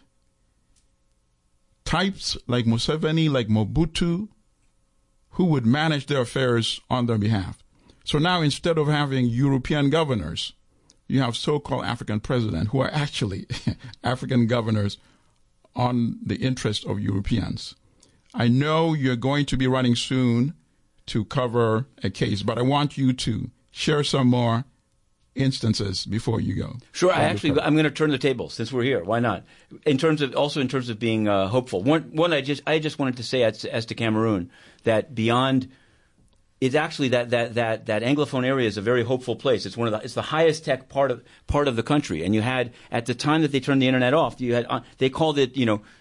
types like Museveni, like Mobutu, who would manage their affairs on their behalf. So now instead of having European governors, you have so-called African presidents who are actually African governors on the interest of Europeans. I know you're going to be running soon to cover a case, but I want you to share some more instances before you go.
Sure. I'm going to turn the table since we're here. Why not? In terms of being hopeful. One, I just wanted to say as to Cameroon that beyond it's actually that Anglophone area is a very hopeful place. It's it's the highest tech part of the country. And you had, at the time that they turned the internet off, they called it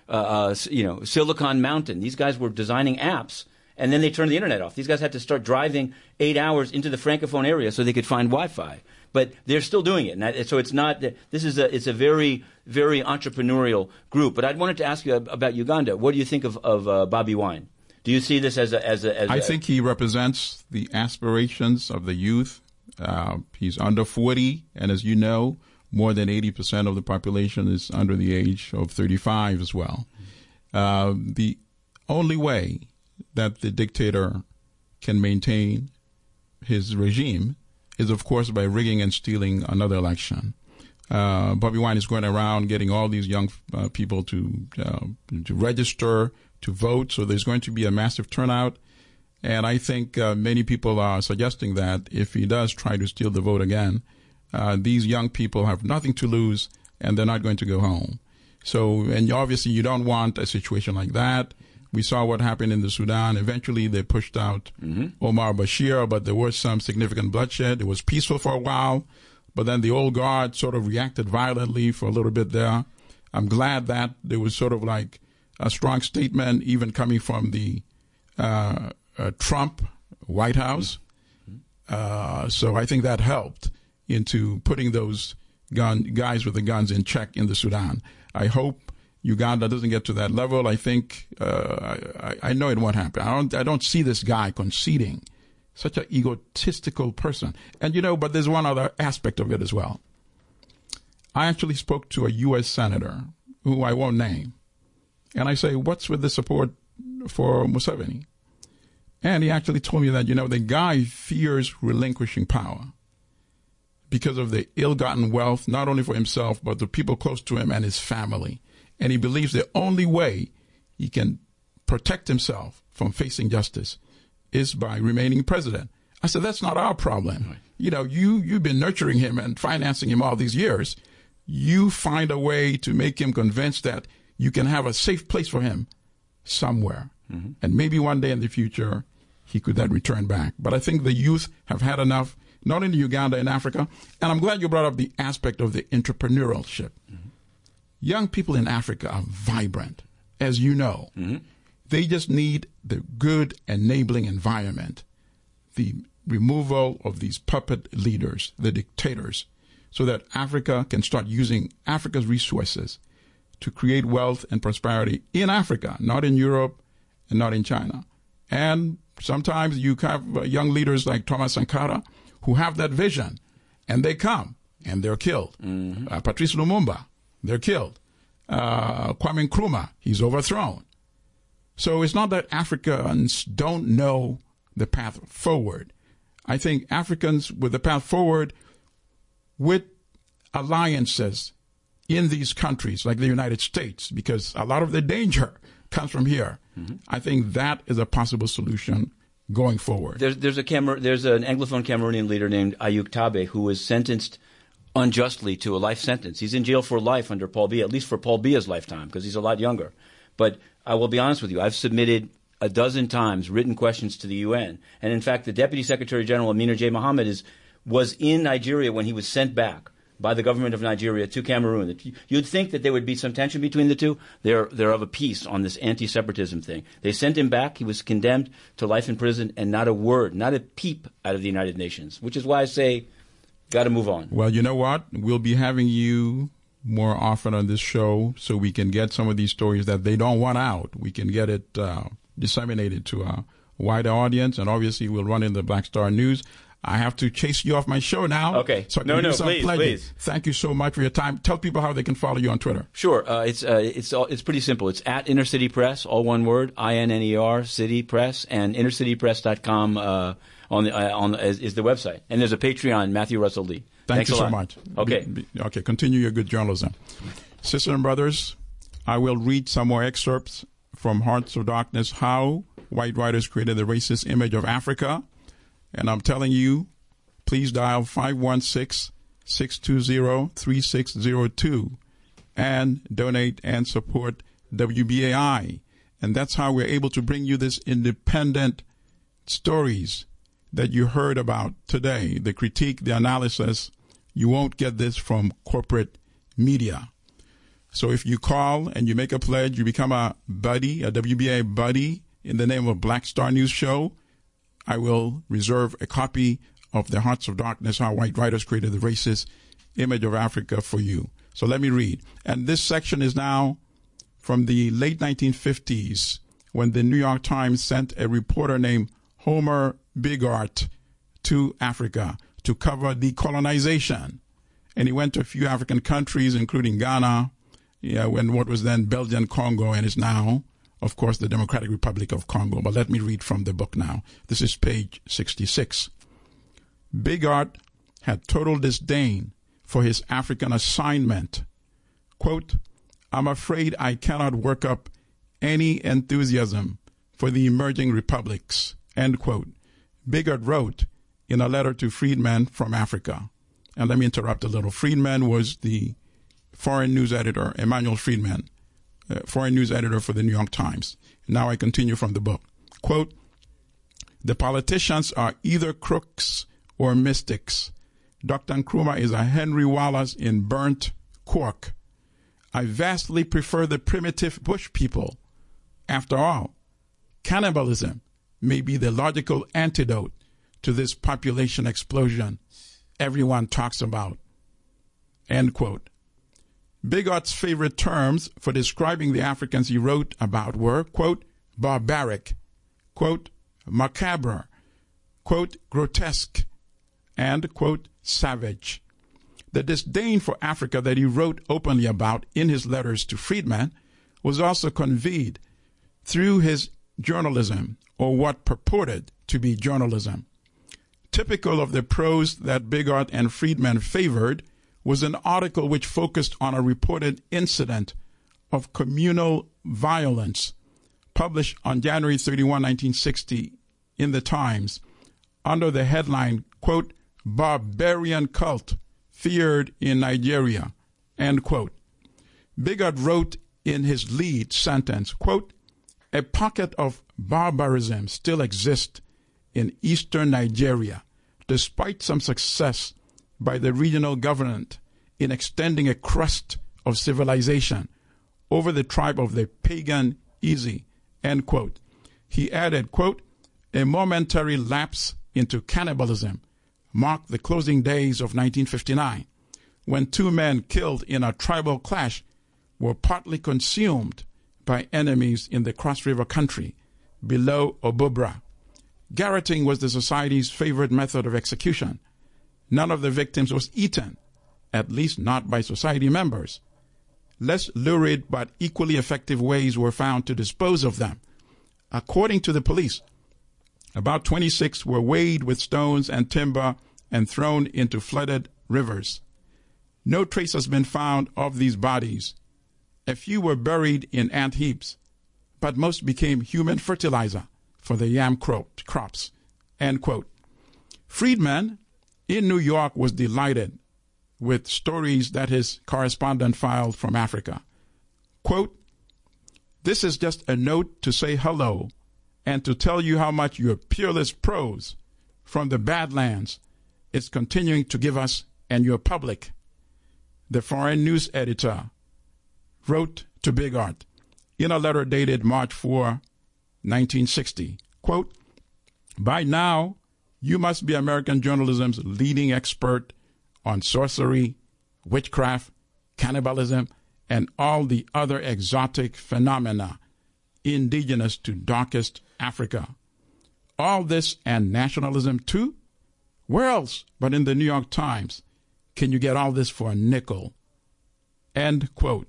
Silicon Mountain. These guys were designing apps, and then they turned the internet off. These guys had to start driving 8 hours into the Francophone area so they could find Wi-Fi. But they're still doing it, so it's not. It's a very, very entrepreneurial group. But I wanted to ask you about Uganda. What do you think of Bobby Wine? Do you see this as
I think he represents the aspirations of the youth. He's under 40, and as you know, more than 80% of the population is under the age of 35 as well. The only way that the dictator can maintain his regime is, of course, by rigging and stealing another election. Bobby Wine is going around getting all these young people to register, to vote, so there's going to be a massive turnout. And I think many people are suggesting that if he does try to steal the vote again, these young people have nothing to lose and they're not going to go home. So, and obviously you don't want a situation like that. We saw what happened in the Sudan. Eventually they pushed out Omar Bashir, but there was some significant bloodshed. It was peaceful for a while, but then the old guard sort of reacted violently for a little bit there. I'm glad that there was sort of like a strong statement even coming from the Trump White House. So I think that helped into putting those guys with the guns in check in the Sudan. I hope Uganda doesn't get to that level. I think I know it won't happen. I don't see this guy conceding. Such an egotistical person. And but there's one other aspect of it as well. I actually spoke to a U.S. senator who I won't name. And I say, what's with the support for Museveni? And he actually told me that, the guy fears relinquishing power because of the ill-gotten wealth, not only for himself, but the people close to him and his family. And he believes the only way he can protect himself from facing justice is by remaining president. I said, that's not our problem. Right. You've been nurturing him and financing him all these years. You find a way to make him convinced that you can have a safe place for him somewhere. Mm-hmm. And maybe one day in the future, he could then return back. But I think the youth have had enough, not only Uganda and Africa. And I'm glad you brought up the aspect of the entrepreneurship. Mm-hmm. Young people in Africa are vibrant, as you know. Mm-hmm. They just need the good enabling environment, the removal of these puppet leaders, the dictators, so that Africa can start using Africa's resources to create wealth and prosperity in Africa, not in Europe and not in China. And sometimes you have young leaders like Thomas Sankara who have that vision, and they come and they're killed. Mm-hmm. Patrice Lumumba, they're killed. Kwame Nkrumah, he's overthrown. So it's not that Africans don't know the path forward. I think Africans with the path forward, with alliances in these countries like the United States, because a lot of the danger comes from here. Mm-hmm. I think that is a possible solution going forward.
There's an Anglophone Cameroonian leader named Ayuk Tabe who was sentenced unjustly to a life sentence. He's in jail for life under Paul Biya, at least for Paul Biya's lifetime, because he's a lot younger. But I will be honest with you, I've submitted 12 times written questions to the UN. And in fact, the Deputy Secretary General, Amina J. Mohammed, was in Nigeria when he was sent back by the government of Nigeria to Cameroon. You'd think that there would be some tension between the two. They're of a piece on this anti-separatism thing. They sent him back. He was condemned to life in prison, and not a word, not a peep out of the United Nations, which is why I say, got to move on.
Well, you know what? We'll be having you more often on this show so we can get some of these stories that they don't want out. We can get it disseminated to a wider audience, and obviously we'll run in the Black Star News. I have to chase you off my show now.
Okay.
So
please.
Thank you so much for your time. Tell people how they can follow you on Twitter.
Sure. It's pretty simple. It's at Inner City Press, all one word, INNER City Press, and innercitypress.com is the website. And there's a Patreon, Matthew Russell Lee.
Thanks you so much.
Okay.
Okay. Continue your good journalism. Sisters and brothers, I will read some more excerpts from Hearts of Darkness, How White Writers Created the Racist Image of Africa. And I'm telling you, please dial 516-620-3602 and donate and support WBAI. And that's how we're able to bring you this independent stories that you heard about today, the critique, the analysis, you won't get this from corporate media. So if you call and you make a pledge, you become a buddy, a WBA buddy in the name of Black Star News Show, I will reserve a copy of The Hearts of Darkness, How White Writers Created the Racist Image of Africa for you. So let me read. And this section is now from the late 1950s, when the New York Times sent a reporter named Homer Bigart to Africa to cover decolonization. And he went to a few African countries, including Ghana, when what was then Belgian Congo and is now, of course, the Democratic Republic of Congo. But let me read from the book now. This is page 66. Bigart had total disdain for his African assignment. Quote, I'm afraid I cannot work up any enthusiasm for the emerging republics, end quote. Bigart wrote in a letter to freedmen from Africa. And let me interrupt a little. Friedman was the foreign news editor, Emmanuel Friedman, foreign news editor for the New York Times. Now I continue from the book. Quote, the politicians are either crooks or mystics. Dr. Nkrumah is a Henry Wallace in burnt cork. I vastly prefer the primitive bush people. After all, cannibalism may be the logical antidote to this population explosion everyone talks about. End quote. Bigart's favorite terms for describing the Africans he wrote about were, quote, barbaric, quote, macabre, quote, grotesque, and, quote, savage. The disdain for Africa that he wrote openly about in his letters to freedmen was also conveyed through his journalism, or what purported to be journalism. Typical of the prose that Bigart and Friedman favored was an article which focused on a reported incident of communal violence published on January 31, 1960 in the Times under the headline, quote, barbarian cult feared in Nigeria, end quote. Bigart wrote in his lead sentence, quote, a pocket of barbarism still exists in eastern Nigeria, despite some success by the regional government in extending a crust of civilization over the tribe of the pagan Eze, end quote. He added, quote, a momentary lapse into cannibalism marked the closing days of 1959, when two men killed in a tribal clash were partly consumed by enemies in the Cross River country below Obubra. Garroting was the society's favorite method of execution. None of the victims was eaten, at least not by society members. Less lurid but equally effective ways were found to dispose of them. According to the police, about 26 were weighed with stones and timber and thrown into flooded rivers. No trace has been found of these bodies. A few were buried in ant heaps, but most became human fertilizer for the yam crops, end quote. Friedman in New York was delighted with stories that his correspondent filed from Africa. Quote, this is just a note to say hello and to tell you how much your peerless prose from the Badlands is continuing to give us and your public. The foreign news editor wrote to Bigart in a letter dated March 4, 1960, quote, by now, you must be American journalism's leading expert on sorcery, witchcraft, cannibalism, and all the other exotic phenomena indigenous to darkest Africa. All this and nationalism too? Where else but in the New York Times can you get all this for a nickel? End quote.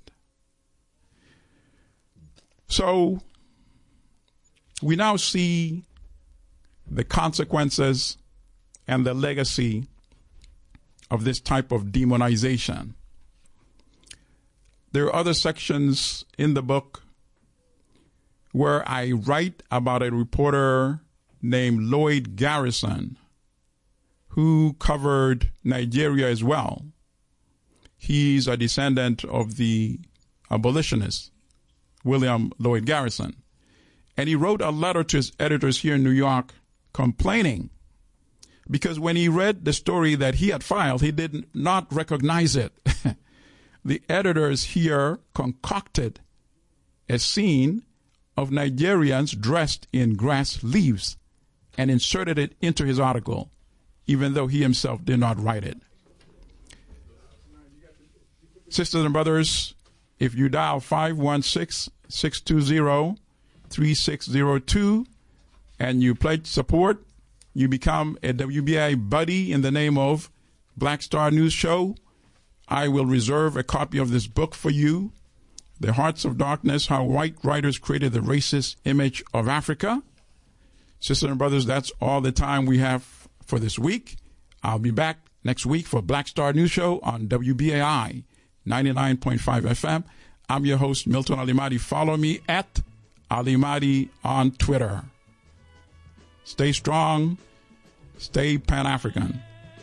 So we now see the consequences and the legacy of this type of demonization. There are other sections in the book where I write about a reporter named Lloyd Garrison who covered Nigeria as well. He's a descendant of the abolitionist William Lloyd Garrison. And he wrote a letter to his editors here in New York complaining because when he read the story that he had filed, he did not recognize it. The editors here concocted a scene of Nigerians dressed in grass leaves and inserted it into his article, even though he himself did not write it. Sisters and brothers, if you dial 516-620-3602 and you pledge support, you become a WBAI buddy in the name of Black Star News Show. I will reserve a copy of this book for you, The Hearts of Darkness, How White Writers Created the Racist Image of Africa. Sisters and brothers, that's all the time we have for this week. I'll be back next week for Black Star News Show on WBAI 99.5 FM. I'm your host, Milton Alimadi. Follow me at Alimadi on Twitter. Stay strong. Stay Pan-African.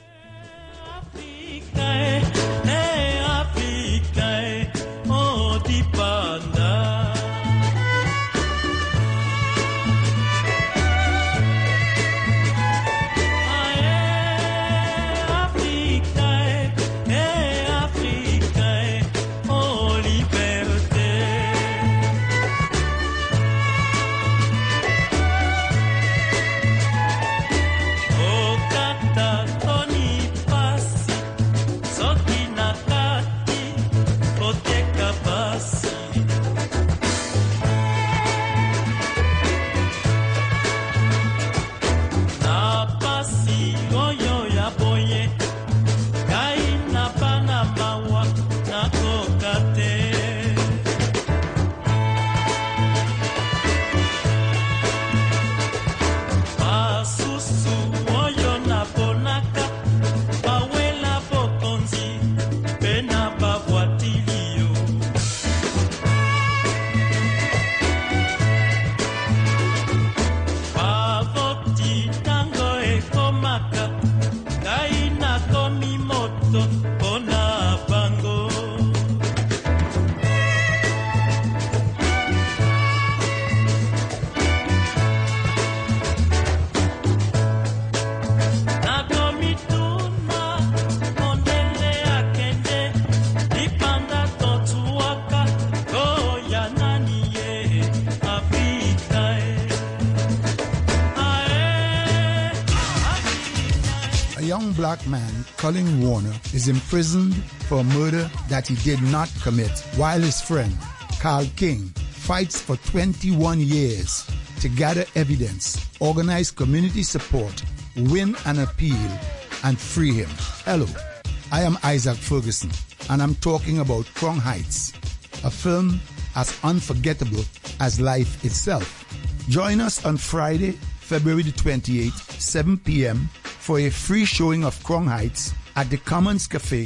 Black man, Colin Warner, is imprisoned for a murder that he did not commit, while his friend, Carl King, fights for 21 years to gather evidence, organize community support, win an appeal, and free him. Hello, I am Isaac Ferguson, and I'm talking about Crown Heights, a film as unforgettable as life itself. Join us on Friday, February the 28th, 7 p.m., for a free showing of Crown Heights at the Commons Cafe,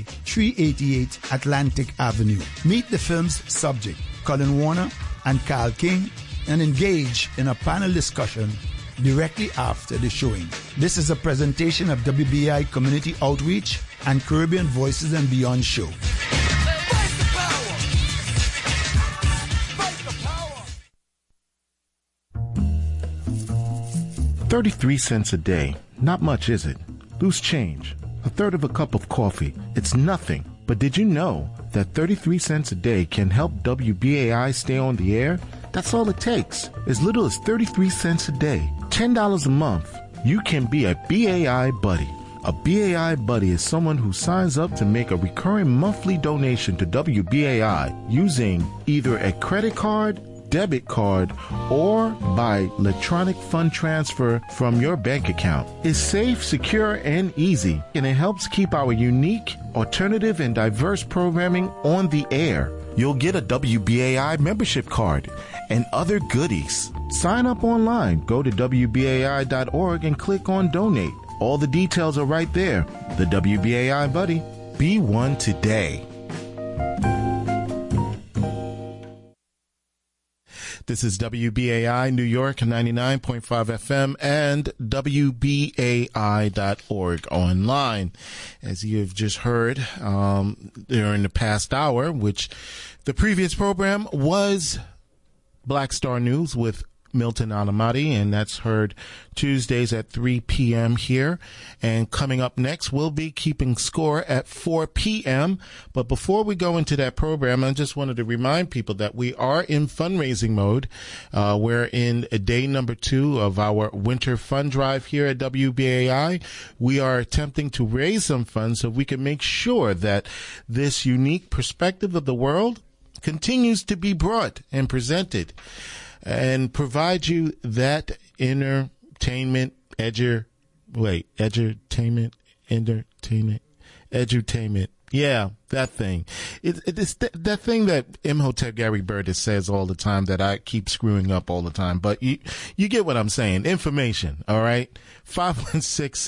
388 Atlantic Avenue. Meet the film's subject, Colin Warner and Carl King, and engage in a panel discussion directly after the showing. This is a presentation of WBAI Community Outreach and Caribbean Voices and Beyond show.
33 cents a day. Not much, is it? Loose change. A third of a cup of coffee. It's nothing. But did you know that 33 cents a day can help WBAI stay on the air? That's all it takes. As little as 33 cents a day. $10 a month. You can be a BAI buddy. A BAI buddy is someone who signs up to make a recurring monthly donation to WBAI using either a credit card, debit card, or by electronic fund transfer from your bank account. It's safe, secure, and easy, and it helps keep our unique, alternative, and diverse programming on the air. You'll get a WBAI membership card and other goodies. Sign up online. Go to WBAI.org and click on Donate. All the details are right there. The WBAI Buddy. Be one today. This is WBAI New York 99.5 FM and WBAI.org online. As you have just heard during the past hour, which the previous program was Black Star News with Milton Alamati, and that's heard Tuesdays at 3 p.m. here. And coming up next, we'll be keeping score at 4 p.m. But before we go into that program, I just wanted to remind people that we are in fundraising mode. We're in day number 2 of our winter fund drive here at WBAI. We are attempting to raise some funds so we can make sure that this unique perspective of the world continues to be brought and presented and provide you that entertainment, edutainment. Yeah, that thing. It's that thing that Imhotep Gary Burtis says all the time that I keep screwing up all the time. But you get what I'm saying. Information, all right? 516